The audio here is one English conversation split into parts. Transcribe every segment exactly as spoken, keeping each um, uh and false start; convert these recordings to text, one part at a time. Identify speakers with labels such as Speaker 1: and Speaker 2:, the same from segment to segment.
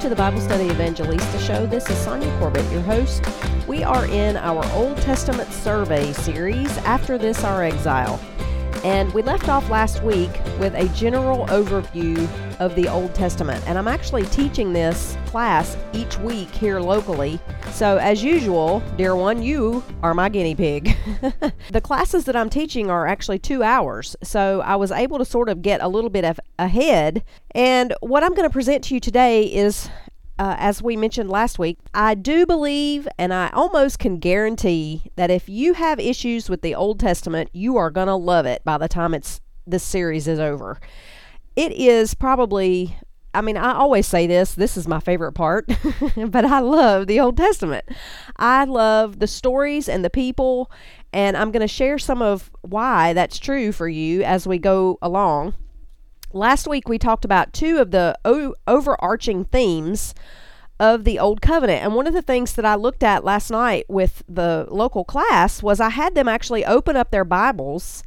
Speaker 1: to the Bible Study Evangelista Show. This is Sonia Corbett, your host. We are in our Old Testament survey series, After This Our Exile. And we left off last week with a general overview of the Old Testament. And I'm actually teaching this class each week here locally. So as usual, dear one, you are my guinea pig. The classes that I'm teaching are actually two hours. So I was able to sort of get a little bit of ahead. And what I'm going to present to you today is, Uh, as we mentioned last week, I do believe, and I almost can guarantee, that if you have issues with the Old Testament, you are going to love it by the time it's this series is over. It is probably, I mean, I always say this, this is my favorite part, but I love the Old Testament. I love the stories and the people, and I'm going to share some of why that's true for you as we go along. Last week, we talked about two of the o- overarching themes of the Old Covenant. And one of the things that I looked at last night with the local class was I had them actually open up their Bibles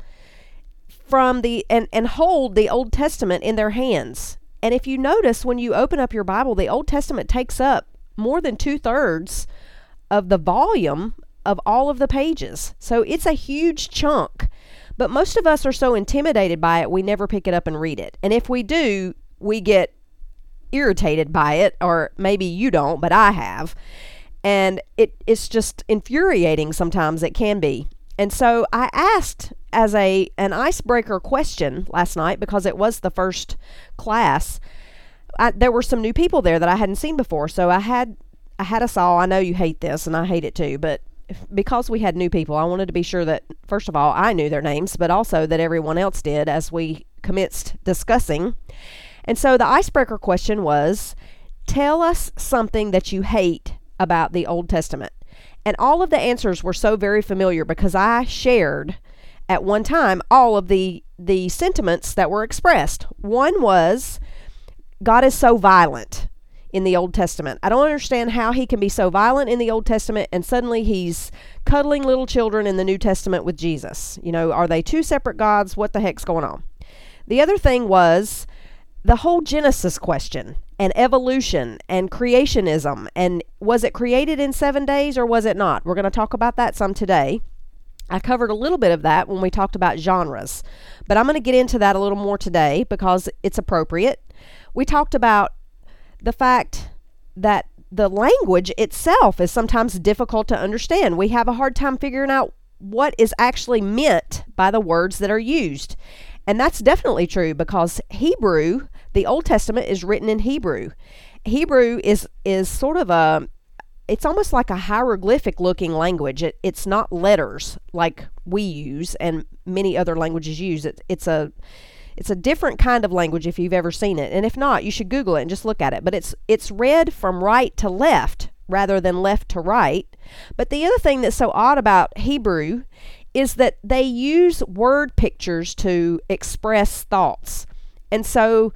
Speaker 1: from the and, and hold the Old Testament in their hands. And if you notice, when you open up your Bible, the Old Testament takes up more than two-thirds of the volume of all of the pages. So it's a huge chunk. But most of us are so intimidated by it, we never pick it up and read it. And if we do, we get irritated by it, or maybe you don't, but I have. And it, it's just infuriating sometimes, it can be. And so I asked as a an icebreaker question last night, because it was the first class. I, there were some new people there that I hadn't seen before. So I had, I had us all, I know you hate this, and I hate it too, but because we had new people, I wanted to be sure that, first of all, I knew their names, but also that everyone else did as we commenced discussing. And so the icebreaker question was, tell us something that you hate about the Old Testament. And all of the answers were so very familiar because I shared at one time all of the, the sentiments that were expressed. One was, God is so violent in the Old Testament. I don't understand how he can be so violent in the Old Testament and suddenly he's cuddling little children in the New Testament with Jesus. You know, are they two separate gods? What the heck's going on? The other thing was the whole Genesis question and evolution and creationism. And was it created in seven days or was it not? We're going to talk about that some today. I covered a little bit of that when we talked about genres, but I'm going to get into that a little more today because it's appropriate. We talked about the fact that the language itself is sometimes difficult to understand. We have a hard time figuring out what is actually meant by the words that are used. And that's definitely true because Hebrew, the Old Testament, is written in Hebrew. Hebrew is is sort of a, it's almost like a hieroglyphic looking language. It, it's not letters like we use and many other languages use. It, it's a It's a different kind of language if you've ever seen it. And if not, you should Google it and just look at it. But it's it's read from right to left rather than left to right. But the other thing that's so odd about Hebrew is that they use word pictures to express thoughts. And so,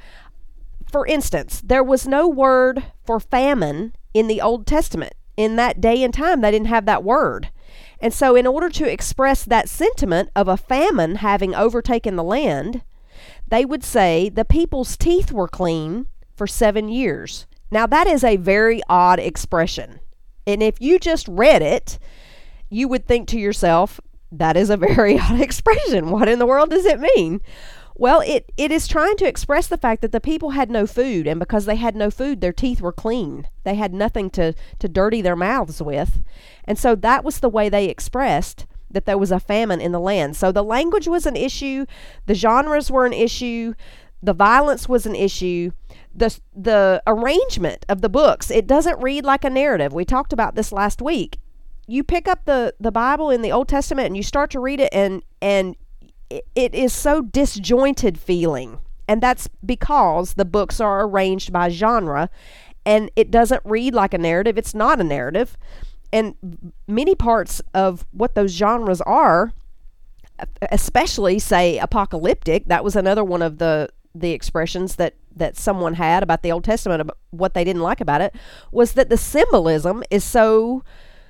Speaker 1: for instance, there was no word for famine in the Old Testament. In that day and time, they didn't have that word. And so in order to express that sentiment of a famine having overtaken the land, they would say the people's teeth were clean for seven years. Now that is a very odd expression. And if you just read it, you would think to yourself, that is a very odd expression. What in the world does it mean? Well, it, it is trying to express the fact that the people had no food, and because they had no food, their teeth were clean. They had nothing to, to dirty their mouths with. And so that was the way they expressed that there was a famine in the land. So the language was an issue, the genres were an issue, the violence was an issue, the the arrangement of the books, it doesn't read like a narrative. We talked about this last week. You pick up the, the Bible in the Old Testament and you start to read it and and it, it is so disjointed feeling. And that's because the books are arranged by genre and it doesn't read like a narrative. It's not a narrative. And many parts of what those genres are, especially, say, apocalyptic, that was another one of the, the expressions that, that someone had about the Old Testament, about what they didn't like about it, was that the symbolism is so,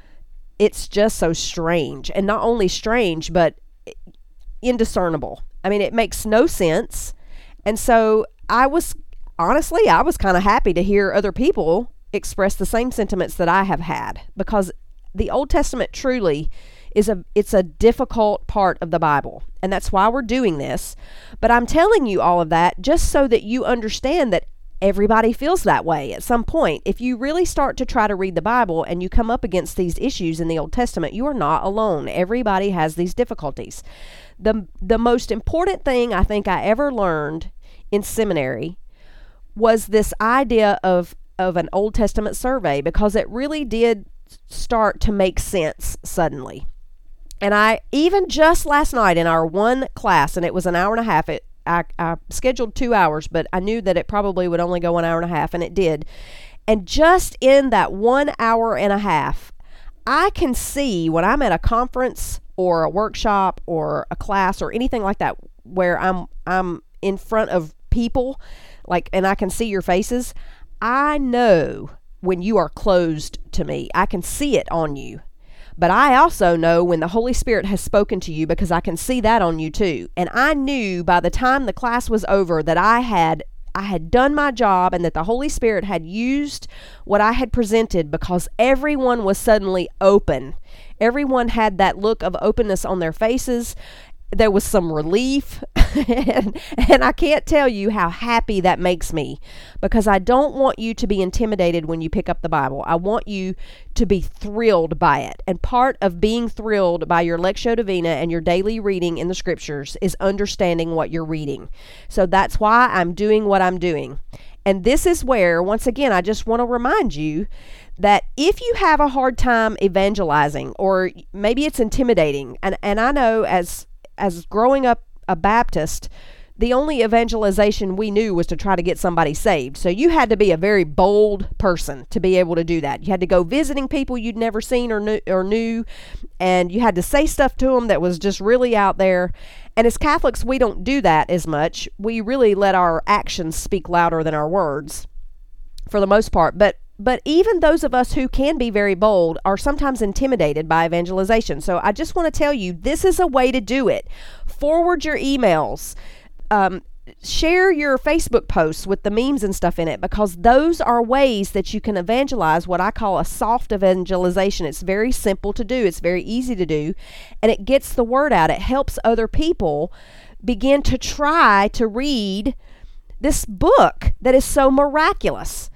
Speaker 1: it's just so strange. And not only strange, but indiscernible. I mean, it makes no sense. And so I was honestly, I was kind of happy to hear other people express the same sentiments that I have had, because the Old Testament truly is a it's a difficult part of the Bible, and that's why we're doing this. But I'm telling you all of that just so that you understand that everybody feels that way at some point. If you really start to try to read the Bible and you come up against these issues in the Old Testament, you are not alone. Everybody has these difficulties. The the most important thing I think I ever learned in seminary was this idea of of an Old Testament survey, because it really did start to make sense suddenly. And I, even just last night in our one class, and it was an hour and a half, it, I, I scheduled two hours, but I knew that it probably would only go an hour and a half, and it did. And just in that one hour and a half, I can see when I'm at a conference or a workshop or a class or anything like that, where I'm I'm in front of people, like, and I can see your faces, I know when you are closed to me. I can see it on you. But I also know when the Holy Spirit has spoken to you, because I can see that on you too. And I knew by the time the class was over that I had I had done my job, and that the Holy Spirit had used what I had presented, because everyone was suddenly open. Everyone had that look of openness on their faces. There was some relief, and, and I can't tell you how happy that makes me, because I don't want you to be intimidated when you pick up the Bible. I want you to be thrilled by it. And part of being thrilled by your Lectio Divina and your daily reading in the Scriptures is understanding what you're reading. So that's why I'm doing what I'm doing. And this is where, once again, I just want to remind you that if you have a hard time evangelizing, or maybe it's intimidating, and, and I know as As growing up a Baptist, the only evangelization we knew was to try to get somebody saved. So you had to be a very bold person to be able to do that. You had to go visiting people you'd never seen or knew, or knew, and you had to say stuff to them that was just really out there. And as Catholics, we don't do that as much. We really let our actions speak louder than our words, for the most part. But But even those of us who can be very bold are sometimes intimidated by evangelization. So I just want to tell you, this is a way to do it. Forward your emails. Um, share your Facebook posts with the memes and stuff in it, because those are ways that you can evangelize, what I call a soft evangelization. It's very simple to do. It's very easy to do. And it gets the word out. It helps other people begin to try to read this book that is so miraculous.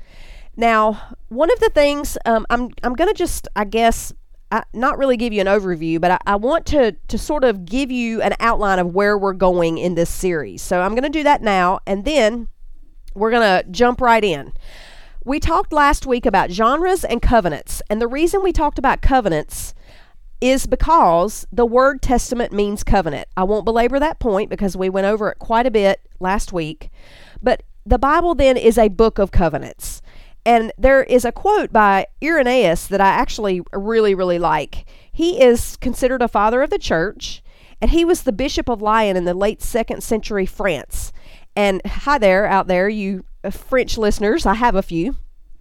Speaker 1: Now, one of the things, um, I'm I'm going to just, I guess, I, not really give you an overview, but I, I want to, to sort of give you an outline of where we're going in this series. So I'm going to do that now, and then we're going to jump right in. We talked last week about genres and covenants, and the reason we talked about covenants is because the word testament means covenant. I won't belabor that point because we went over it quite a bit last week, but the Bible then is a book of covenants. And there is a quote by Irenaeus that I actually really, really like. He is considered a father of the church, and he was the Bishop of Lyon in the late second century France. And hi there, out there, you French listeners, I have a few.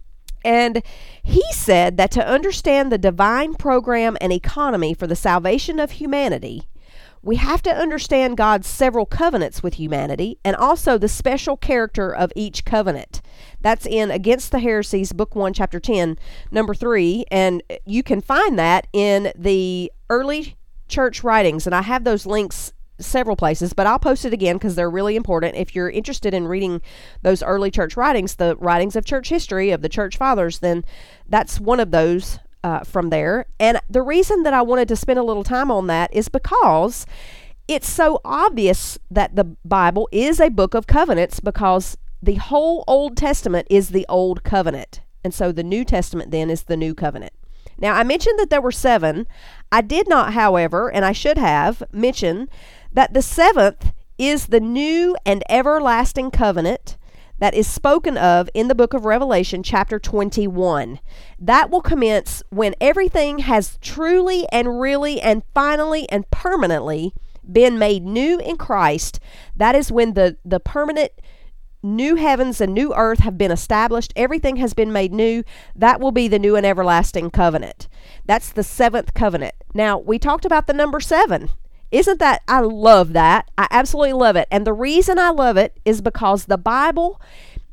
Speaker 1: And he said that to understand the divine program and economy for the salvation of humanity, we have to understand God's several covenants with humanity, and also the special character of each covenant. That's in Against the Heresies, Book one, Chapter ten, Number three, and you can find that in the early church writings, and I have those links several places, but I'll post it again because they're really important. If you're interested in reading those early church writings, the writings of church history of the church fathers, then that's one of those Uh, from there. And the reason that I wanted to spend a little time on that is because it's so obvious that the Bible is a book of covenants, because the whole Old Testament is the Old Covenant. And so the New Testament then is the New Covenant. Now, I mentioned that there were seven. I did not, however, and I should have, mentioned that the seventh is the new and everlasting covenant that is spoken of in the book of Revelation, chapter twenty-one. That will commence when everything has truly and really and finally and permanently been made new in Christ. That is when the, the permanent new heavens and new earth have been established. Everything has been made new. That will be the new and everlasting covenant. That's the seventh covenant. Now, we talked about the number seven. Isn't that, I love that. I absolutely love it. And the reason I love it is because the Bible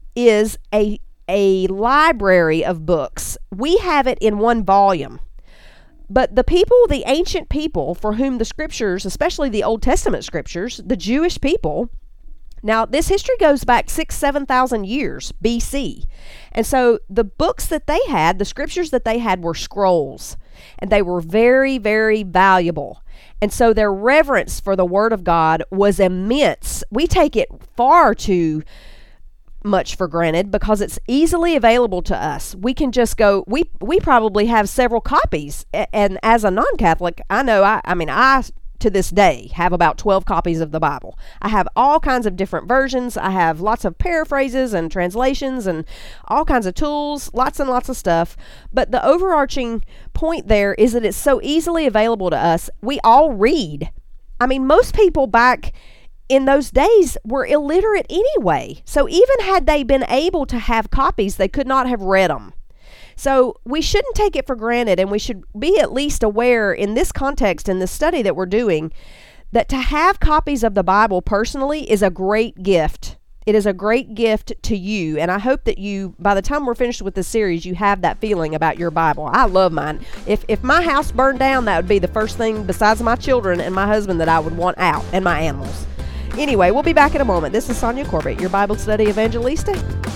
Speaker 1: is a a library of books. We have it in one volume. But the people, the ancient people for whom the scriptures, especially the Old Testament scriptures, the Jewish people, now this history goes back six, seven thousand years B C. And so the books that they had, the scriptures that they had were scrolls. And they were very, very valuable. And so their reverence for the Word of God was immense. We take it far too much for granted because it's easily available to us. We can just go, we we probably have several copies. And as a non-Catholic, I know, I, I mean, I, to this day, have about twelve copies of the Bible. I have all kinds of different versions. I have lots of paraphrases and translations and all kinds of tools, lots and lots of stuff. But the overarching point there is that it's so easily available to us. We all read. I mean, most people back in those days were illiterate anyway. So even had they been able to have copies, they could not have read them. So we shouldn't take it for granted, and we should be at least aware in this context, in this study that we're doing, that to have copies of the Bible personally is a great gift. It is a great gift to you, and I hope that you, by the time we're finished with this series, you have that feeling about your Bible. I love mine. If if my house burned down, that would be the first thing besides my children and my husband that I would want out, and my animals. Anyway, we'll be back in a moment. This is Sonia Corbett, your Bible study evangelista.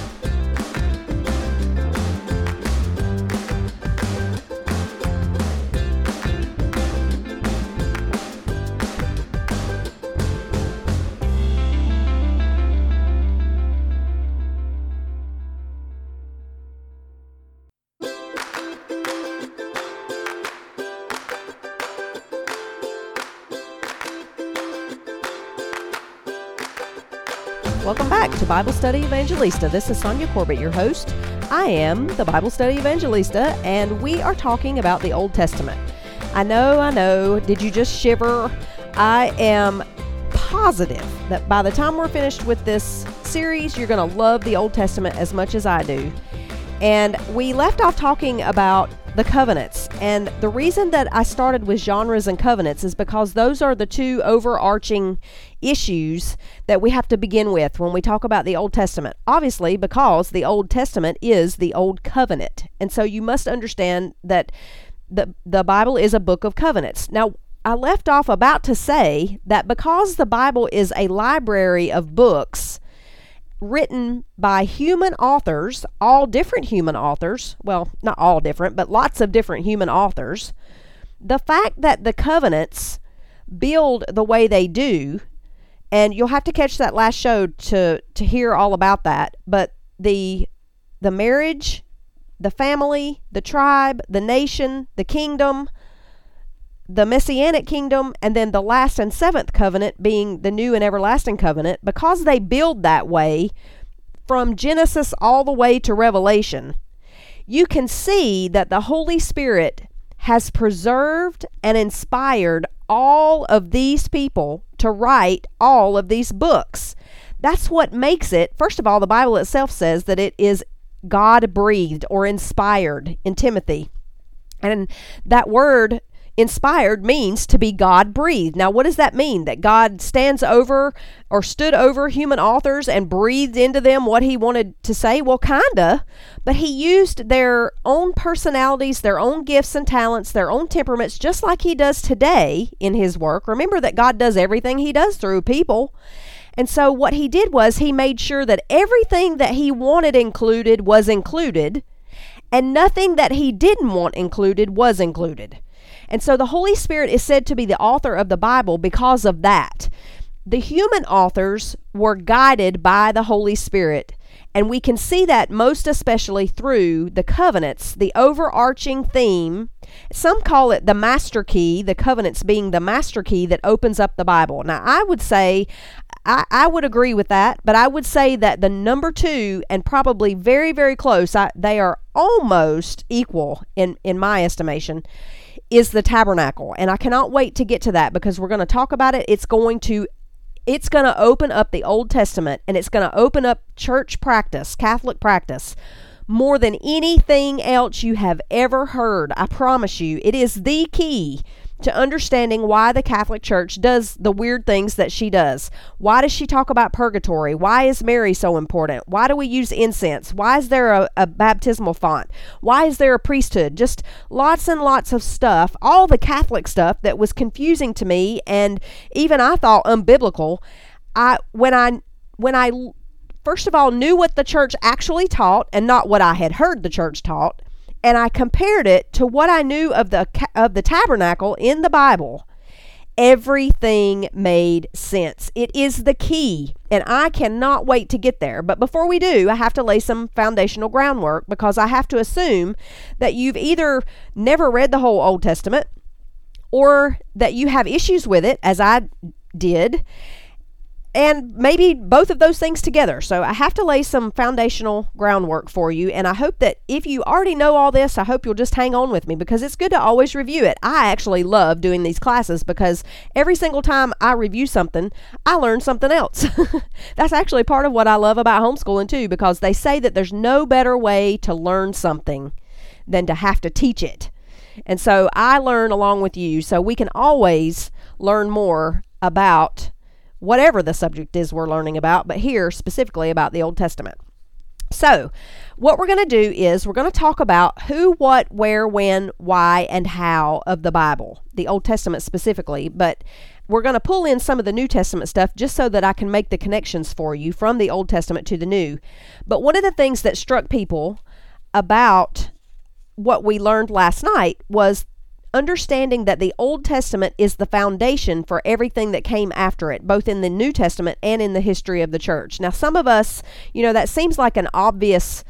Speaker 1: Welcome back to Bible Study Evangelista. This is Sonia Corbett, your host. I am the Bible Study Evangelista, and we are talking about the Old Testament. I know, I know. Did you just shiver? I am positive that by the time we're finished with this series, you're going to love the Old Testament as much as I do. And we left off talking about the covenants. And the reason that I started with genres and covenants is because those are the two overarching issues that we have to begin with when we talk about the Old Testament. Obviously, because the Old Testament is the Old Covenant. And so you must understand that the, the Bible is a book of covenants. Now, I left off about to say that because the Bible is a library of books written by human authors, all different human authors, well, not all different, but lots of different human authors, the fact that the covenants build the way they do, and you'll have to catch that last show to to hear all about that, but the the marriage, the family, the tribe, the nation, the kingdom, the Messianic kingdom, and then the last and seventh covenant being the new and everlasting covenant, because they build that way from Genesis all the way to Revelation, you can see that the Holy Spirit has preserved and inspired all of these people to write all of these books. That's what makes it, first of all, the Bible itself says that it is God-breathed or inspired in Timothy. And that word inspired means to be God-breathed. Now, what does that mean? That God stands over or stood over human authors and breathed into them what he wanted to say? Well, kinda, but he used their own personalities, their own gifts and talents, their own temperaments, just like he does today in his work. Remember that God does everything he does through people. And so what he did was he made sure that everything that he wanted included was included, and nothing that he didn't want included was included. And so the Holy Spirit is said to be the author of the Bible because of that. The human authors were guided by the Holy Spirit, and we can see that most especially through the covenants, the overarching theme. Some call it the master key, the covenants being the master key that opens up the Bible. Now, I would say, I, I would agree with that, but I would say that the number two, and probably very, very close, I, they are almost equal in, in my estimation, is the tabernacle. And I cannot wait to get to that because we're going to talk about it. It's going to it's going to open up the Old Testament, and it's going to open up church practice, Catholic practice, more than anything else you have ever heard. I promise you, it is the key to understanding why the Catholic Church does the weird things that she does. Why does she talk about purgatory? Why is Mary so important? Why do we use incense? Why is there a, a baptismal font? Why is there a priesthood? Just lots and lots of stuff, all the Catholic stuff that was confusing to me and even I thought unbiblical. I when I when I first of all knew what the church actually taught and not what I had heard the church taught, and I compared it to what I knew of the of the tabernacle in the Bible, everything made sense. It is the key, and I cannot wait to get there. But before we do, I have to lay some foundational groundwork, because I have to assume that you've either never read the whole Old Testament or that you have issues with it, as I did, and maybe both of those things together. So I have to lay some foundational groundwork for you, and I hope that if you already know all this, I hope you'll just hang on with me, because it's good to always review it. I actually love doing these classes, because every single time I review something, I learn something else. That's actually part of what I love about homeschooling too, because they say that there's no better way to learn something than to have to teach it. And so I learn along with you, so we can always learn more about whatever the subject is we're learning about, but here specifically about the Old Testament. So what we're going to do is we're going to talk about who, what, where, when, why, and how of the Bible, the Old Testament specifically, but we're going to pull in some of the New Testament stuff just so that I can make the connections for you from the Old Testament to the New. But one of the things that struck people about what we learned last night was understanding that the Old Testament is the foundation for everything that came after it, both in the New Testament and in the history of the church. Now, some of us, you know, that seems like an obvious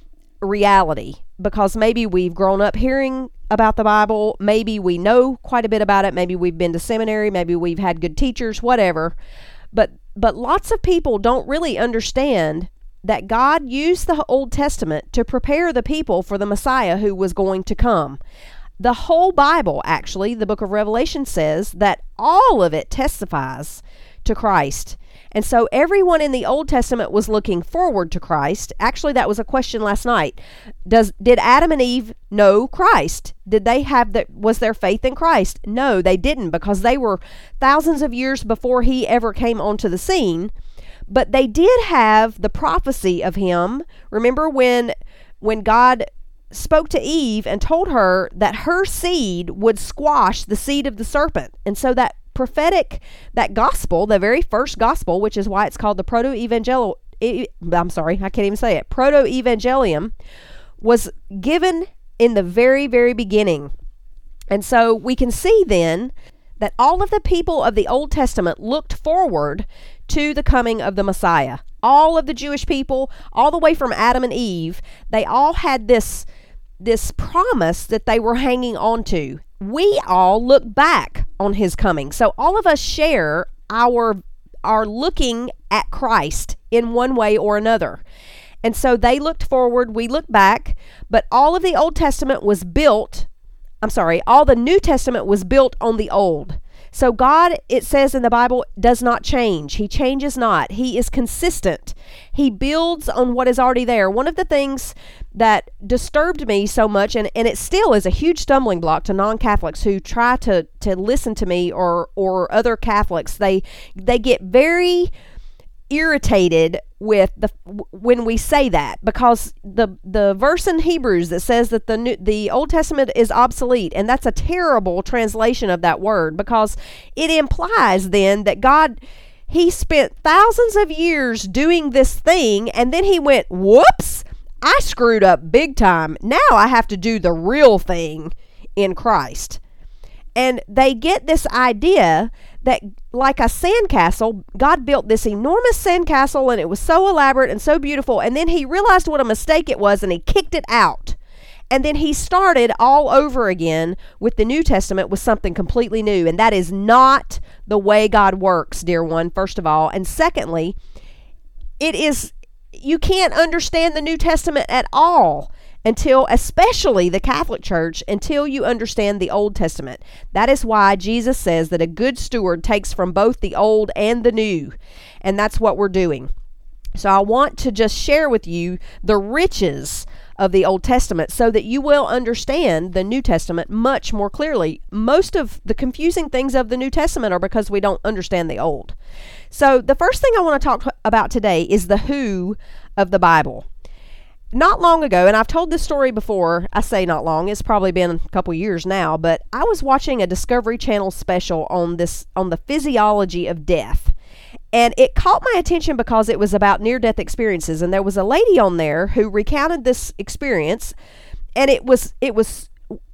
Speaker 1: reality, because maybe we've grown up hearing about the Bible, maybe we know quite a bit about it, maybe we've been to seminary, maybe we've had good teachers, whatever. But but lots of people don't really understand that God used the Old Testament to prepare the people for the Messiah who was going to come. The whole Bible, actually, the book of Revelation says that all of it testifies to Christ. And so everyone in the Old Testament was looking forward to Christ. Actually, that was a question last night. Does did Adam and Eve know Christ? Did they have the, was there faith in Christ? No, they didn't, because they were thousands of years before he ever came onto the scene. But they did have the prophecy of him. Remember when when God spoke to Eve and told her that her seed would squash the seed of the serpent. And so that prophetic, that gospel, the very first gospel, which is why it's called the proto-evangel, I'm sorry, I can't even say it, proto-evangelium, was given in the very, very beginning. And so we can see then that all of the people of the Old Testament looked forward to the coming of the Messiah. All of the Jewish people, all the way from Adam and Eve, they all had this, this promise that they were hanging on to. We all look back on his coming. So all of us share our, our looking at Christ in one way or another. And so they looked forward, we look back, but all of the Old Testament was built, I'm sorry, all the New Testament was built on the Old. So God, it says in the Bible, does not change. He changes not. He is consistent. He builds on what is already there. One of the things that disturbed me so much, and, and it still is a huge stumbling block to non-Catholics who try to, to listen to me or or other Catholics, they they get very irritated with the when we say that, because the the verse in Hebrews that says that the new, the Old Testament is obsolete, and that's a terrible translation of that word, because it implies then that God, he spent thousands of years doing this thing, and then he went, whoops, I screwed up big time. Now I have to do the real thing in Christ. And they get this idea that, like a sandcastle, God built this enormous sandcastle, and it was so elaborate and so beautiful, and then he realized what a mistake it was, and he kicked it out. And then he started all over again with the New Testament with something completely new. And that is not the way God works, dear one, first of all. And secondly, it is, you can't understand the New Testament at all until, especially the Catholic Church, until you understand the Old Testament. That is why Jesus says that a good steward takes from both the old and the new. And that's what we're doing. So I want to just share with you the riches of the Old Testament so that you will understand the New Testament much more clearly. Most of the confusing things of the New Testament are because we don't understand the Old. So the first thing I want to talk about today is the who of the Bible. Not long ago, and I've told this story before, I say not long, it's probably been a couple years now, but I was watching a Discovery Channel special on this, on the physiology of death. And it caught my attention because it was about near-death experiences. And there was a lady on there who recounted this experience. And it was, it was,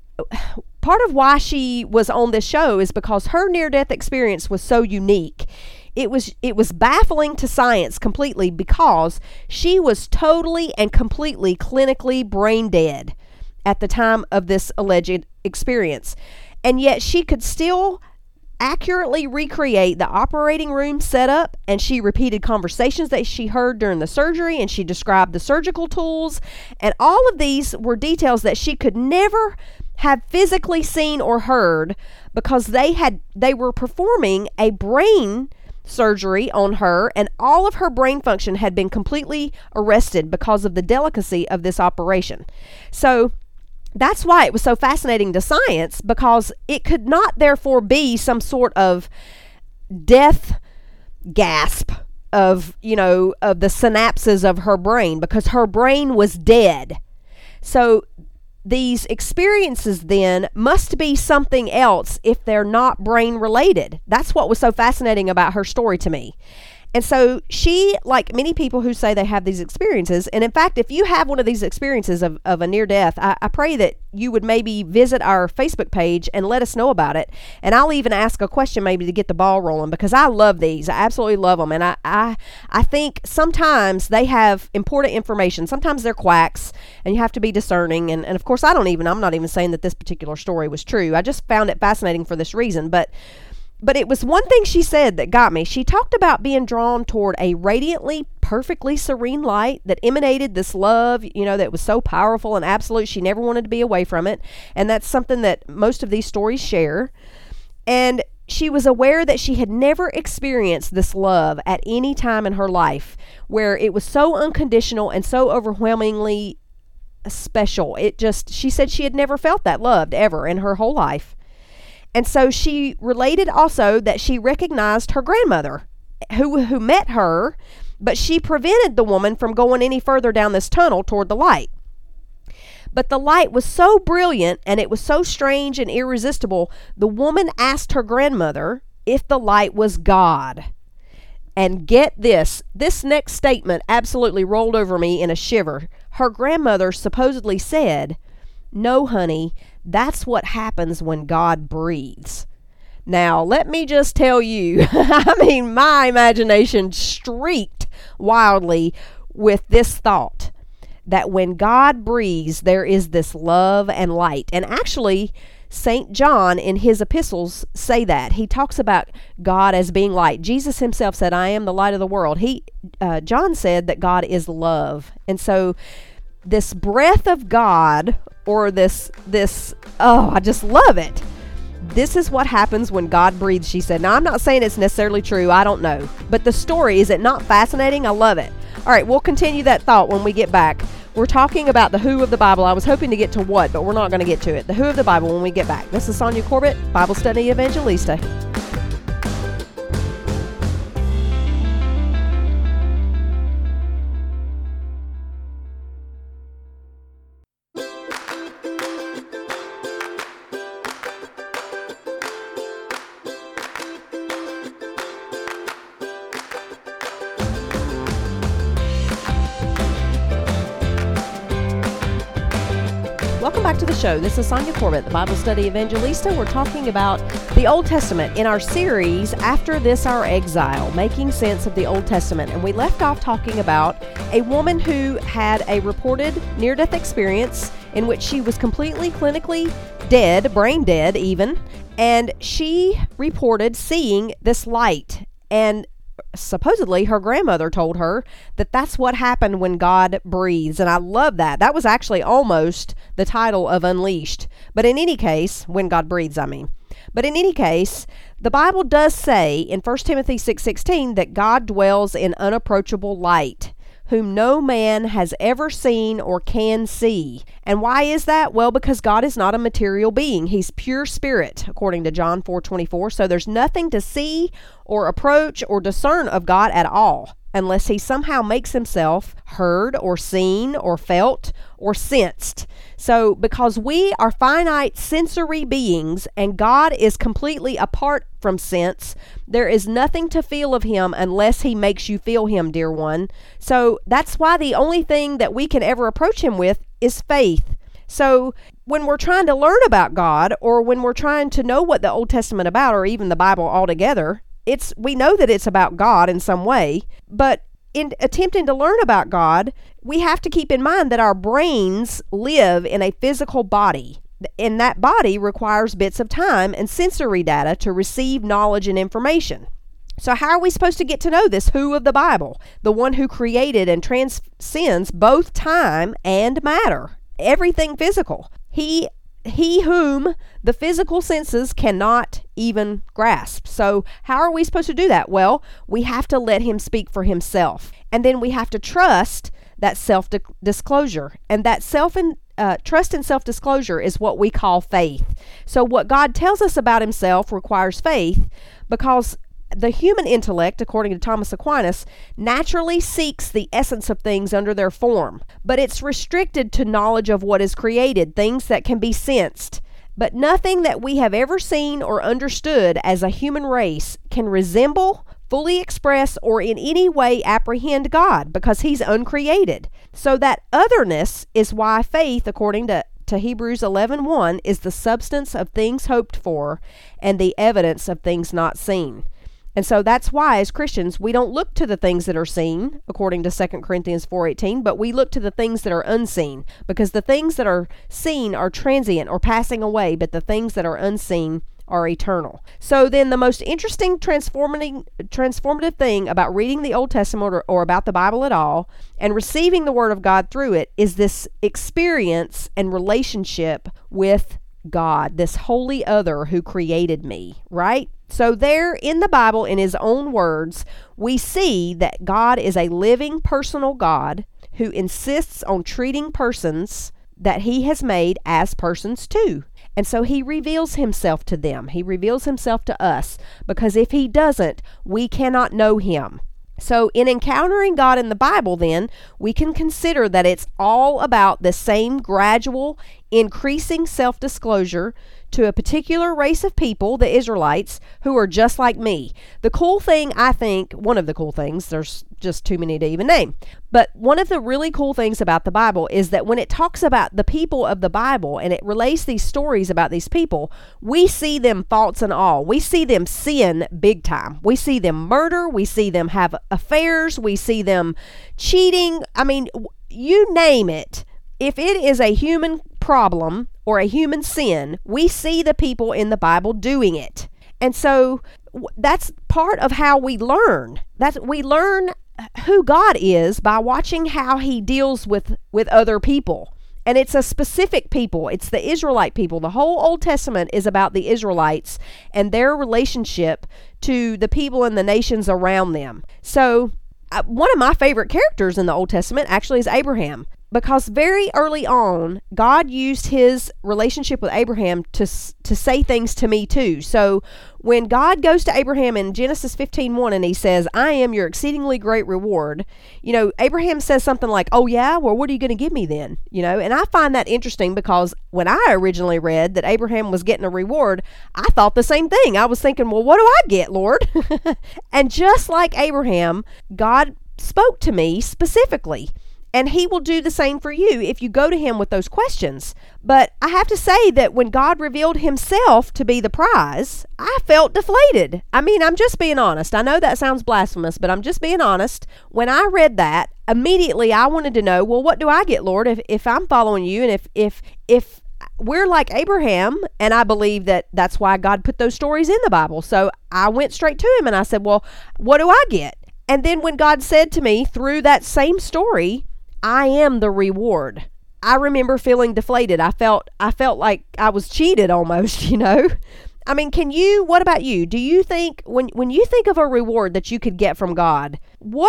Speaker 1: part of why she was on this show is because her near-death experience was so unique. It was it was baffling to science completely because she was totally and completely clinically brain dead at the time of this alleged experience. And yet she could still accurately recreate the operating room setup, and she repeated conversations that she heard during the surgery, and she described the surgical tools, and all of these were details that she could never have physically seen or heard because they had they were performing a brain surgery on her, and all of her brain function had been completely arrested because of the delicacy of this operation. So that's why it was so fascinating to science, because it could not therefore be some sort of death gasp of, you know, of the synapses of her brain, because her brain was dead. So these experiences then must be something else if they're not brain related. That's what was so fascinating about her story to me. And so she, like many people who say they have these experiences, and in fact, if you have one of these experiences of, of a near death, I, I pray that you would maybe visit our Facebook page and let us know about it. And I'll even ask a question maybe to get the ball rolling, because I love these. I absolutely love them. And I, I, I think sometimes they have important information. Sometimes they're quacks and you have to be discerning. And, and of course, I don't even, I'm not even saying that this particular story was true. I just found it fascinating for this reason. But But it was one thing she said that got me. She talked about being drawn toward a radiantly, perfectly serene light that emanated this love, you know, that was so powerful and absolute. She never wanted to be away from it. And that's something that most of these stories share. And she was aware that she had never experienced this love at any time in her life, where it was so unconditional and so overwhelmingly special. It just, she said she had never felt that loved ever in her whole life. And so she related also that she recognized her grandmother who who met her, but she prevented the woman from going any further down this tunnel toward the light. But the light was so brilliant and it was so strange and irresistible, the woman asked her grandmother if the light was God. And get this, this next statement absolutely rolled over me in a shiver. Her grandmother supposedly said, "No, honey, that's what happens when God breathes." Now, let me just tell you, I mean, my imagination streaked wildly with this thought that when God breathes, there is this love and light. And actually, Saint John in his epistles say that. He talks about God as being light. Jesus himself said, "I am the light of the world." He, uh, John said that God is love. And so this breath of God, or this, this, oh, I just love it. This is what happens when God breathes, she said. Now, I'm not saying it's necessarily true. I don't know. But the story, is it not fascinating? I love it. All right, we'll continue that thought when we get back. We're talking about the who of the Bible. I was hoping to get to what, but we're not going to get to it. The who of the Bible when we get back. This is Sonia Corbett, Bible Study Evangelista. Welcome back to the show. This is Sonia Corbett, the Bible Study Evangelista. We're talking about the Old Testament in our series, After This Our Exile, Making Sense of the Old Testament. And we left off talking about a woman who had a reported near-death experience in which she was completely clinically dead, brain dead even, and she reported seeing this light. And supposedly her grandmother told her that that's what happened when God breathes. And I love that. That was actually almost the title of Unleashed. But in any case, when God breathes, I mean. But in any case, the Bible does say in First Timothy six sixteen that God dwells in unapproachable light. whom no man has ever seen or can see. And why is that? Well, because God is not a material being. He's pure spirit, according to John four twenty-four. So there's nothing to see or approach or discern of God at all, unless he somehow makes himself heard or seen or felt or sensed. So because we are finite sensory beings and God is completely apart from sense, there is nothing to feel of him unless he makes you feel him, dear one. So that's why the only thing that we can ever approach him with is faith. So when we're trying to learn about God, or when we're trying to know what the Old Testament about, or even the Bible altogether, It's we know that it's about God in some way, but in attempting to learn about God, we have to keep in mind that our brains live in a physical body, and that body requires bits of time and sensory data to receive knowledge and information. So how are we supposed to get to know this who of the Bible, the one who created and transcends both time and matter, everything physical? He He whom the physical senses cannot even grasp. So how are we supposed to do that? Well, we have to let him speak for himself. And then we have to trust that self-disclosure. And that self and uh, trust and self-disclosure is what we call faith. So what God tells us about himself requires faith, because the human intellect, according to Thomas Aquinas, naturally seeks the essence of things under their form, but it's restricted to knowledge of what is created, things that can be sensed. But nothing that we have ever seen or understood as a human race can resemble, fully express, or in any way apprehend God, because he's uncreated. So that otherness is why faith, according to to Hebrews eleven one, is the substance of things hoped for and the evidence of things not seen. And so that's why, as Christians, we don't look to the things that are seen, according to Second Corinthians four eighteen, but we look to the things that are unseen, because the things that are seen are transient or passing away, but the things that are unseen are eternal. So then the most interesting transforming, transformative thing about reading the Old Testament, or, or about the Bible at all, and receiving the Word of God through it, is this experience and relationship with God, this holy other who created me, right? So there in the Bible, in his own words, we see that God is a living, personal God who insists on treating persons that he has made as persons too. And so he reveals himself to them. He reveals himself to us, because if he doesn't, we cannot know him. So in encountering God in the Bible, then, we can consider that it's all about the same gradual, increasing self-disclosure to a particular race of people, the Israelites, who are just like me. The cool thing, I think, one of the cool things, there's just too many to even name, but one of the really cool things about the Bible is that when it talks about the people of the Bible and it relays these stories about these people, we see them faults and all. We see them sin big time. We see them murder. We see them have affairs. We see them cheating. I mean, you name it. If it is a human problem or a human sin, we see the people in the Bible doing it. And so that's part of how we learn. That's, we learn who God is by watching how he deals with, with other people. And it's a specific people. It's the Israelite people. The whole Old Testament is about the Israelites and their relationship to the people and the nations around them. So uh, one of my favorite characters in the Old Testament actually is Abraham. Because very early on, God used his relationship with Abraham to to say things to me too. So when God goes to Abraham in Genesis fifteen one and he says, I am your exceedingly great reward, you know, Abraham says something like, oh yeah, well, what are you going to give me then? You know, and I find that interesting, because when I originally read that Abraham was getting a reward, I thought the same thing. I was thinking, well, what do I get, Lord? And just like Abraham, God spoke to me specifically. And he will do the same for you if you go to him with those questions. But I have to say that when God revealed himself to be the prize, I felt deflated. I mean, I'm just being honest. I know that sounds blasphemous, but I'm just being honest. When I read that, immediately I wanted to know, well, what do I get, Lord, if, if I'm following you, and if if if we're like Abraham? And I believe that that's why God put those stories in the Bible. So I went straight to him and I said, well, what do I get? And then when God said to me through that same story, I am the reward, I remember feeling deflated. I felt I felt like I was cheated almost, you know. I mean, can you, what about you? Do you think, when, when you think of a reward that you could get from God, what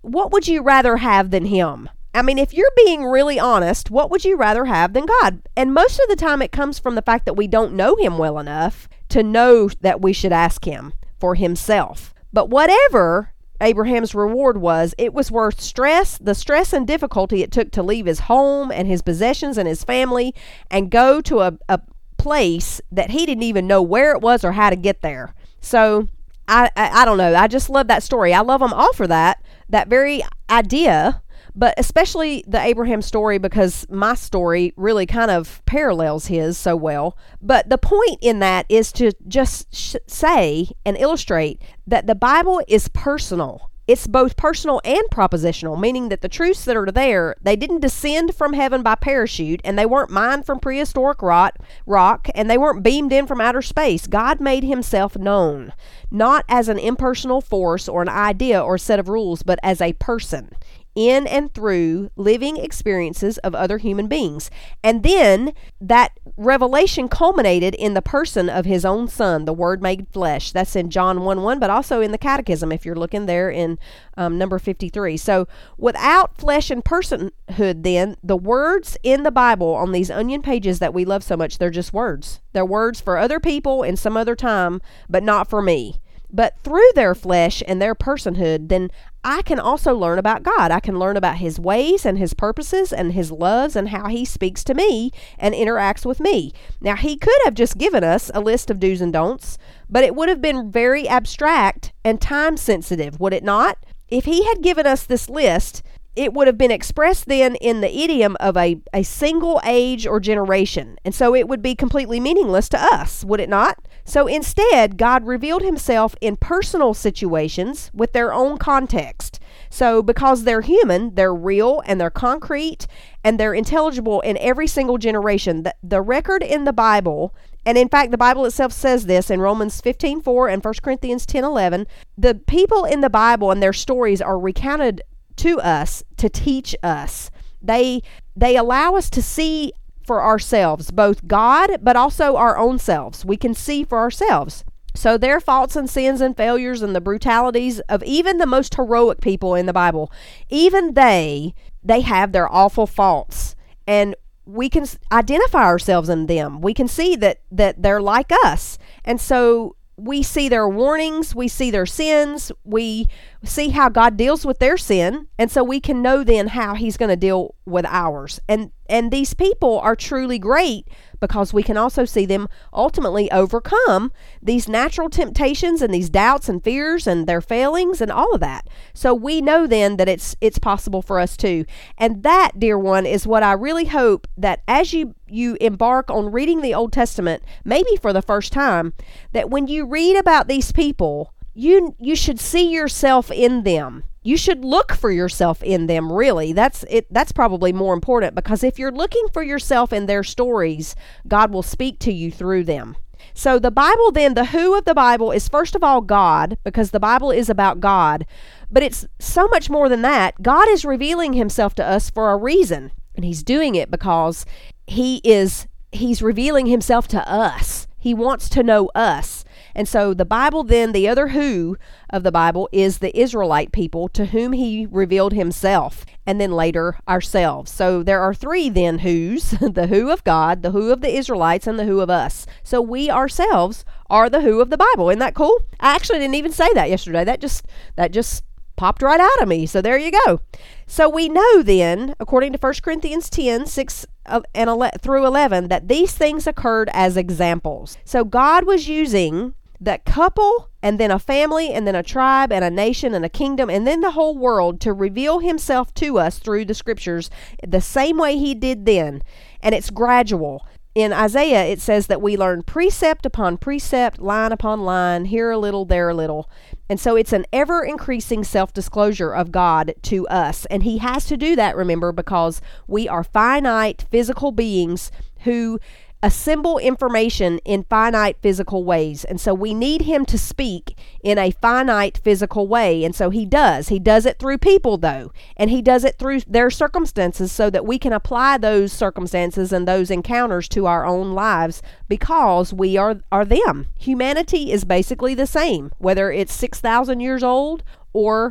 Speaker 1: what would you rather have than him? I mean, if you're being really honest, what would you rather have than God? And most of the time it comes from the fact that we don't know him well enough to know that we should ask him for himself. But whatever Abraham's reward was, it was worth stress, the stress and difficulty it took to leave his home and his possessions and his family and go to a, a place that he didn't even know where it was or how to get there. So I, I, I don't know. I just love that story. I love them all for that, that very idea. But especially the Abraham story, because my story really kind of parallels his so well. But the point in that is to just sh- say and illustrate that the Bible is personal. It's both personal and propositional, meaning that the truths that are there, they didn't descend from heaven by parachute, and they weren't mined from prehistoric rock, rock, and they weren't beamed in from outer space. God made himself known, not as an impersonal force or an idea or set of rules, but as a person, in and through living experiences of other human beings. And then that revelation culminated in the person of his own son, the Word made flesh. That's in John one one, but also in the Catechism, if you're looking there in um, number fifty-three. So without flesh and personhood, then, the words in the Bible on these onion pages that we love so much, they're just words. They're words for other people in some other time, but not for me. But through their flesh and their personhood, then I can also learn about God. I can learn about his ways and his purposes and his loves and how he speaks to me and interacts with me. Now, he could have just given us a list of do's and don'ts, but it would have been very abstract and time sensitive, would it not? If he had given us this list, it would have been expressed then in the idiom of a, a single age or generation. And so it would be completely meaningless to us, would it not? So instead, God revealed himself in personal situations with their own context. So because they're human, they're real and they're concrete and they're intelligible in every single generation. The, the record in the Bible, and in fact, the Bible itself says this in Romans fifteen four and First Corinthians ten eleven, the people in the Bible and their stories are recounted to us to teach us. They they allow us to see for ourselves, both God, but also our own selves. We can see for ourselves. So their faults and sins and failures and the brutalities of even the most heroic people in the Bible, even they, they have their awful faults. And we can identify ourselves in them. We can see that, that they're like us. And so we see their warnings, we see their sins, we see how God deals with their sin, and so we can know then how he's going to deal with ours. And and these people are truly great because we can also see them ultimately overcome these natural temptations and these doubts and fears and their failings and all of that. So we know then that it's it's possible for us too. And that, dear one, is what I really hope that as you you embark on reading the Old Testament, maybe for the first time, that when you read about these people, you you should see yourself in them. You should look for yourself in them, really. That's it. That's probably more important, because if you're looking for yourself in their stories, God will speak to you through them. So the Bible then, the who of the Bible is first of all God, because the Bible is about God. But it's so much more than that. God is revealing himself to us for a reason. And he's doing it because he is, he's revealing himself to us. He wants to know us. And so the Bible then, the other who of the Bible is the Israelite people to whom he revealed himself, and then later ourselves. So there are three then who's, the who of God, the who of the Israelites, and the who of us. So we ourselves are the who of the Bible. Isn't that cool? I actually didn't even say that yesterday. That just, that just popped right out of me. So there you go. So we know then, according to First Corinthians ten, six and eleven, through eleven, that these things occurred as examples. So God was using that couple and then a family and then a tribe and a nation and a kingdom and then the whole world to reveal himself to us through the scriptures the same way he did then. And it's gradual. In Isaiah, it says that we learn precept upon precept, line upon line, here a little, there a little. And so it's an ever-increasing self-disclosure of God to us. And he has to do that, remember, because we are finite physical beings who assemble information in finite physical ways. And so we need him to speak in a finite physical way. And so he does. He does it through people, though. And he does it through their circumstances so that we can apply those circumstances and those encounters to our own lives because we are, are them. Humanity is basically the same, whether it's six thousand years old or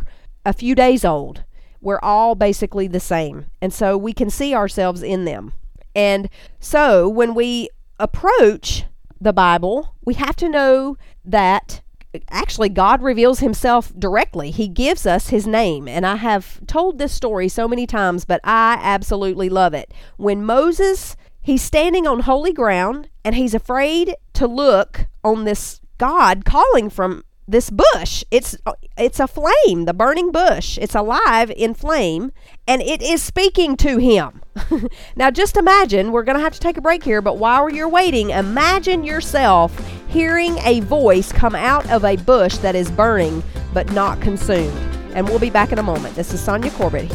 Speaker 1: a few days old. We're all basically the same. And so we can see ourselves in them. And so when we approach the Bible, we have to know that actually God reveals himself directly. He gives us his name. And I have told this story so many times, but I absolutely love it. When Moses, he's standing on holy ground and he's afraid to look on this God calling from this bush. It's it's a flame, the burning bush. It's alive in flame, and it is speaking to him. Now just imagine, we're going to have to take a break here, but while you're waiting, imagine yourself hearing a voice come out of a bush that is burning but not consumed. And we'll be back in a moment. This is Sonia Corbett.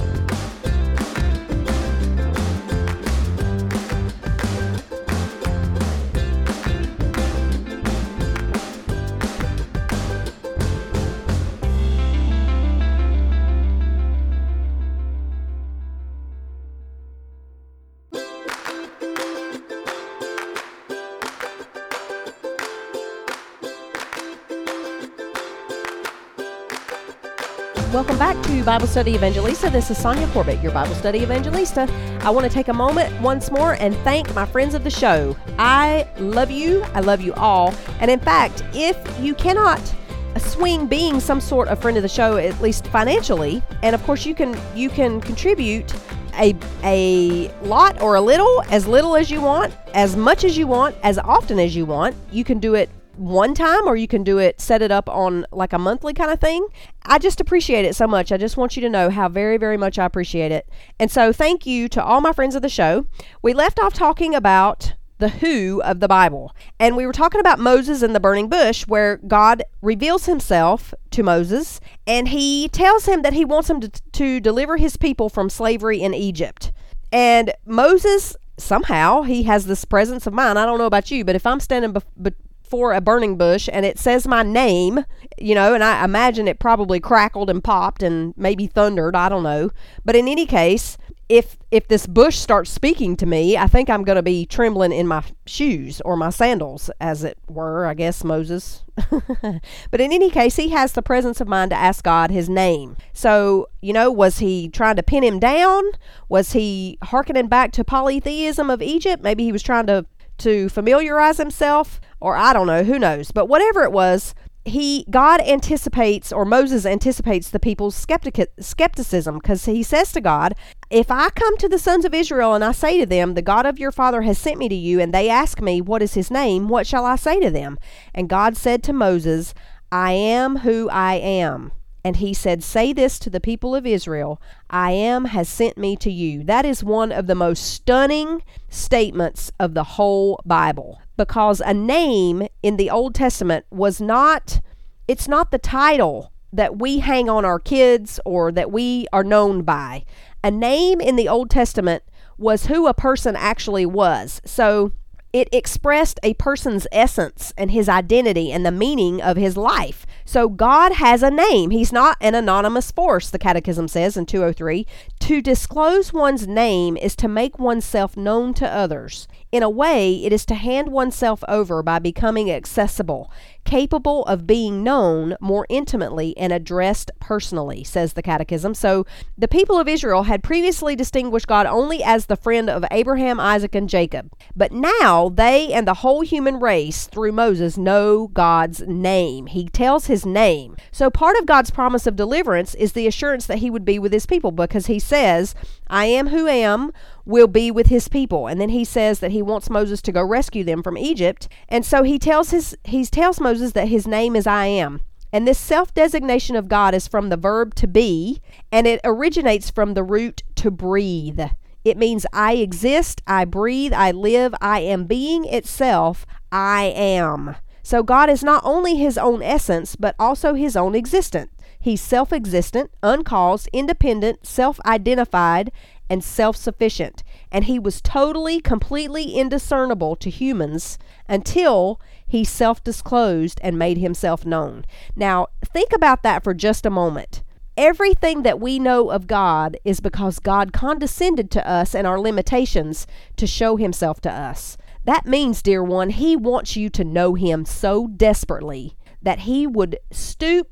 Speaker 1: Welcome back to Bible Study Evangelista. This is Sonia Corbett, your Bible Study Evangelista. I want to take a moment once more and thank my friends of the show. I love you. I love you all. And in fact, if you cannot swing being some sort of friend of the show, at least financially, and of course you can you can contribute a a lot or a little, as little as you want, as much as you want, as often as you want. You can do it one time, or you can do it, set it up on like a monthly kind of thing. I just appreciate it so much. I just want you to know how very, very much I appreciate it. And so thank you to all my friends of the show. We left off talking about the who of the Bible. And we were talking about Moses and the burning bush, where God reveals himself to Moses, and he tells him that he wants him to, to deliver his people from slavery in Egypt. And Moses, somehow, he has this presence of mind. I don't know about you, but if I'm standing bef- be- for a burning bush and it says my name, you know, and I imagine it probably crackled and popped and maybe thundered, I don't know. But in any case, if if this bush starts speaking to me, I think I'm going to be trembling in my shoes, or my sandals, as it were, I guess, Moses. But in any case, he has the presence of mind to ask God his name. So, you know, was he trying to pin him down? Was he hearkening back to polytheism of Egypt? Maybe he was trying to to familiarize himself, or I don't know, who knows. But whatever it was, he God anticipates, or Moses anticipates, the people's skeptic, skepticism, because he says to God, if I come to the sons of Israel and I say to them, the God of your father has sent me to you, and they ask me, what is his name? What shall I say to them? And God said to Moses, I am who I am. And he said, say this to the people of Israel, I am has sent me to you. That is one of the most stunning statements of the whole Bible, because a name in the Old Testament was not, it's not the title that we hang on our kids or that we are known by. A name in the Old Testament was who a person actually was. So it expressed a person's essence and his identity and the meaning of his life. So God has a name. He's not an anonymous force, the Catechism says in two oh three. To disclose one's name is to make oneself known to others. In a way, it is to hand oneself over by becoming accessible, capable of being known more intimately and addressed personally, says the Catechism. So the people of Israel had previously distinguished God only as the friend of Abraham, Isaac, and Jacob. But now they and the whole human race, through Moses, know God's name. He tells his name. So part of God's promise of deliverance is the assurance that he would be with his people, because he says, I am who am, will be with his people. And then he says that he wants Moses to go rescue them from Egypt. And so he tells his he tells Moses that his name is I am. And this self-designation of God is from the verb to be, and it originates from the root to breathe. It means I exist, I breathe, I live, I am being itself, I am. So God is not only his own essence, but also his own existence. He's self-existent, uncaused, independent, self-identified, and self-sufficient. And he was totally, completely indiscernible to humans until he self-disclosed and made himself known. Now, think about that for just a moment. Everything that we know of God is because God condescended to us and our limitations to show himself to us. That means, dear one, he wants you to know him so desperately that he would stoop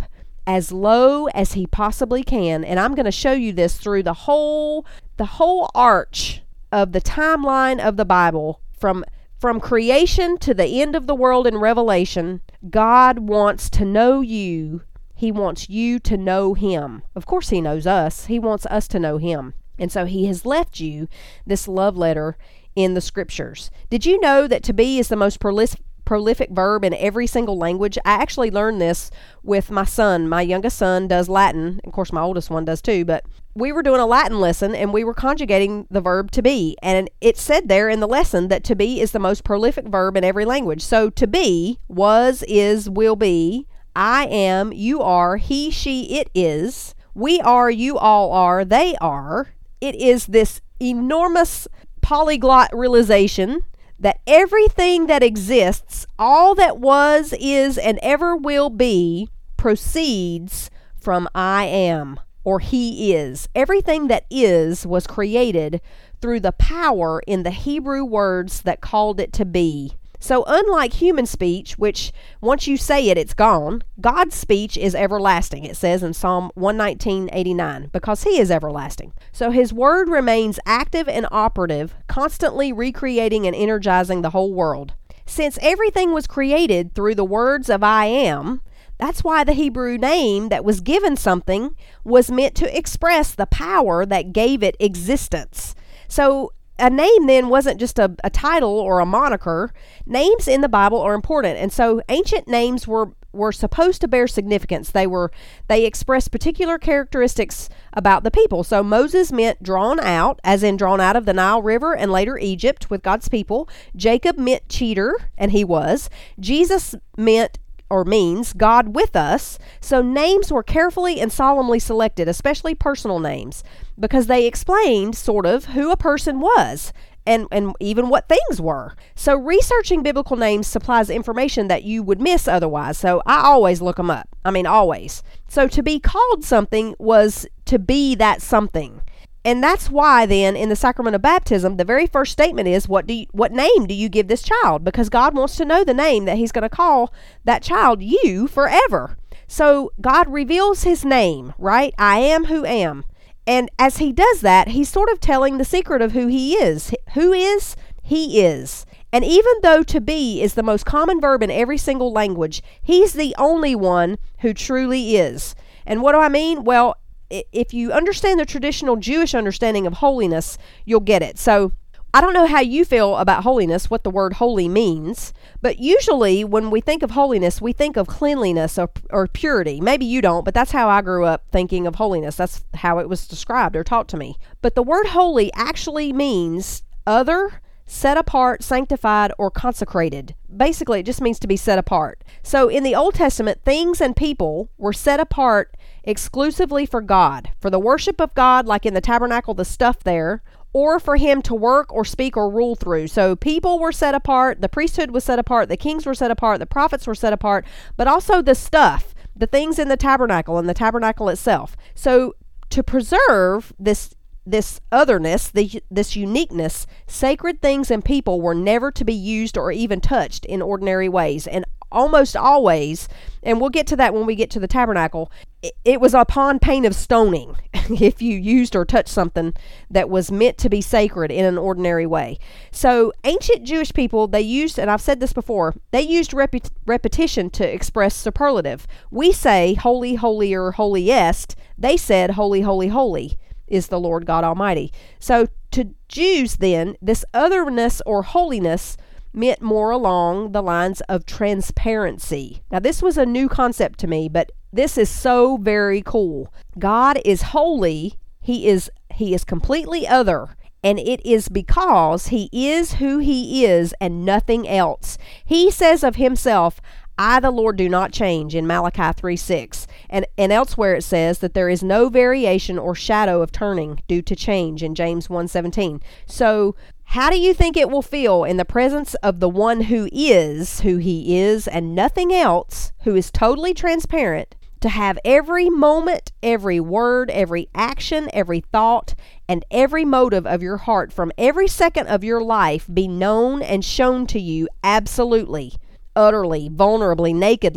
Speaker 1: as low as he possibly can. And I'm going to show you this through the whole the whole arch of the timeline of the Bible, from from creation to the end of the world in Revelation. God wants to know you. He wants you to know him. Of course he knows us. He wants us to know him. And so he has left you this love letter in the scriptures. Did you know that to be is the most prolific prolific verb in every single language? I actually learned this with my son. My youngest son does Latin. Of course, my oldest one does too, but we were doing a Latin lesson and we were conjugating the verb to be. And it said there in the lesson that to be is the most prolific verb in every language. So to be, was, is, will be, I am, you are, he, she, it is, we are, you all are, they are. It is this enormous polyglot realization that everything that exists, all that was, is, and ever will be, proceeds from I am, or he is. Everything that is was created through the power in the Hebrew words that called it to be. So unlike human speech, which once you say it, it's gone, God's speech is everlasting, it says in Psalm one nineteen, eighty-nine, because he is everlasting. So his word remains active and operative, constantly recreating and energizing the whole world. Since everything was created through the words of I am, that's why the Hebrew name that was given something was meant to express the power that gave it existence. So a name then wasn't just a, a title or a moniker. Names in the Bible are important. And so ancient names were, were supposed to bear significance. They were, they expressed particular characteristics about the people. So Moses meant drawn out, as in drawn out of the Nile River and later Egypt with God's people. Jacob meant cheater, and he was. Jesus meant or means God with us. So names were carefully and solemnly selected, especially personal names, because they explained sort of who a person was and, and even what things were. So researching biblical names supplies information that you would miss otherwise. So I always look them up. I mean, always. So to be called something was to be that something. And that's why then in the sacrament of baptism, the very first statement is, what do you, what name do you give this child? Because God wants to know the name that he's going to call that child you forever. So God reveals his name, right? I am who am. And as he does that, he's sort of telling the secret of who he is. Who is? He is. And even though to be is the most common verb in every single language, he's the only one who truly is. And what do I mean? Well, if you understand the traditional Jewish understanding of holiness, you'll get it. So I don't know how you feel about holiness, what the word holy means, but usually when we think of holiness, we think of cleanliness or, or purity. Maybe you don't, but that's how I grew up thinking of holiness. That's how it was described or taught to me. But the word holy actually means other, set apart, sanctified, or consecrated. Basically, it just means to be set apart. So in the Old Testament, things and people were set apart exclusively for God, for the worship of God, like in the tabernacle, the stuff there, or for him to work or speak or rule through. So people were set apart, the priesthood was set apart, the kings were set apart, the prophets were set apart, but also the stuff, the things in the tabernacle and the tabernacle itself. So to preserve this this otherness, the, this uniqueness, sacred things and people were never to be used or even touched in ordinary ways. And almost always, and we'll get to that when we get to the tabernacle, it, it was upon pain of stoning if you used or touched something that was meant to be sacred in an ordinary way. So ancient Jewish people, they used, and I've said this before, they used repu- repetition to express superlative. We say holy, holier, holiest. They said holy, holy, holy is the Lord God Almighty. So to Jews then, this otherness or holiness meant more along the lines of transparency. Now this was a new concept to me, but this is so very cool. God is holy. He is he is completely other, and it is because he is who he is and nothing else. He says of himself, I, the Lord, do not change, in Malachi three six. And, and elsewhere it says that there is no variation or shadow of turning due to change, in James one seventeen. So how do you think it will feel in the presence of the one who is who he is and nothing else, who is totally transparent, to have every moment, every word, every action, every thought, and every motive of your heart from every second of your life be known and shown to you absolutely, utterly, vulnerably, nakedly,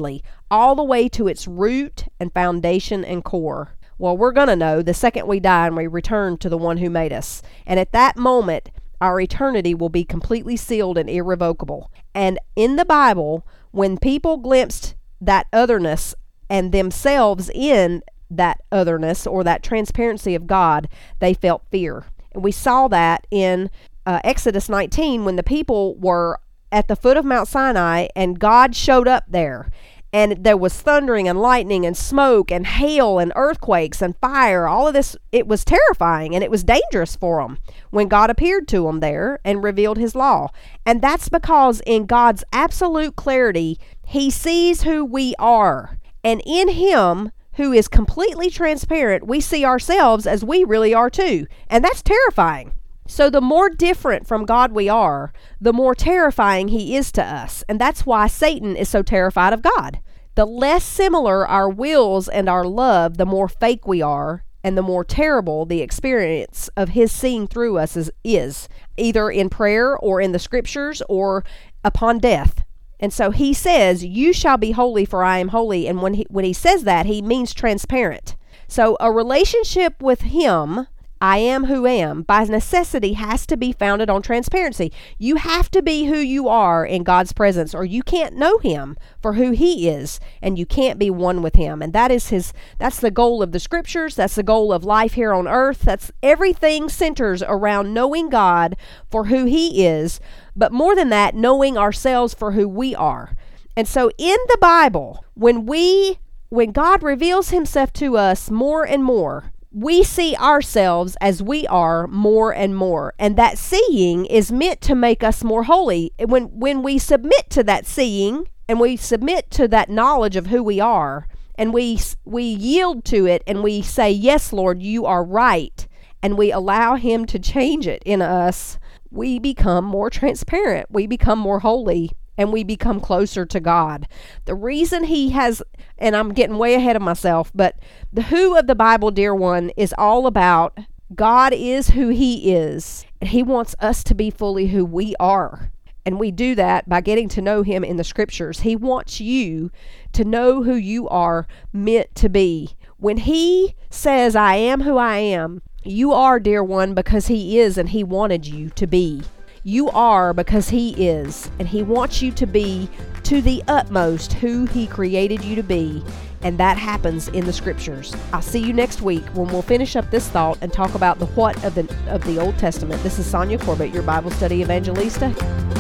Speaker 1: all the way to its root and foundation and core. Well, we're going to know the second we die and we return to the one who made us. And at that moment, our eternity will be completely sealed and irrevocable. And in the Bible, when people glimpsed that otherness and themselves in that otherness or that transparency of God, they felt fear. And we saw that in uh, Exodus nineteen when the people were at the foot of Mount Sinai and God showed up there. And there was thundering and lightning and smoke and hail and earthquakes and fire. All of this, it was terrifying and it was dangerous for them when God appeared to them there and revealed his law. And that's because in God's absolute clarity, he sees who we are. And in him, who is completely transparent, we see ourselves as we really are too. And that's terrifying. So the more different from God we are, the more terrifying he is to us. And that's why Satan is so terrified of God. The less similar our wills and our love, the more fake we are, and the more terrible the experience of his seeing through us is, is, either in prayer or in the scriptures or upon death. And so he says, you shall be holy for I am holy. And when he, when he says that, he means transparent. So a relationship with him, I am who am, by necessity has to be founded on transparency. You have to be who you are in God's presence, or you can't know him for who he is, and you can't be one with him. And that is his, that's the goal of the scriptures. That's the goal of life here on earth. That's everything centers around knowing God for who he is, but more than that, knowing ourselves for who we are. And so in the Bible, when we, when God reveals himself to us more and more, we see ourselves as we are more and more. And that seeing is meant to make us more holy. When when we submit to that seeing and we submit to that knowledge of who we are, and we we yield to it and we say, yes, Lord, you are right, and we allow him to change it in us, we become more transparent. We become more holy. And we become closer to God. The reason he has, and I'm getting way ahead of myself, but the who of the Bible, dear one, is all about God is who he is. And he wants us to be fully who we are. And we do that by getting to know him in the scriptures. He wants you to know who you are meant to be. When he says, I am who I am, you are, dear one, because he is and he wanted you to be. You are because he is, and he wants you to be to the utmost who he created you to be, and that happens in the scriptures. I'll see you next week when we'll finish up this thought and talk about the what of the of the Old Testament. This is Sonia Corbett, your Bible study evangelista.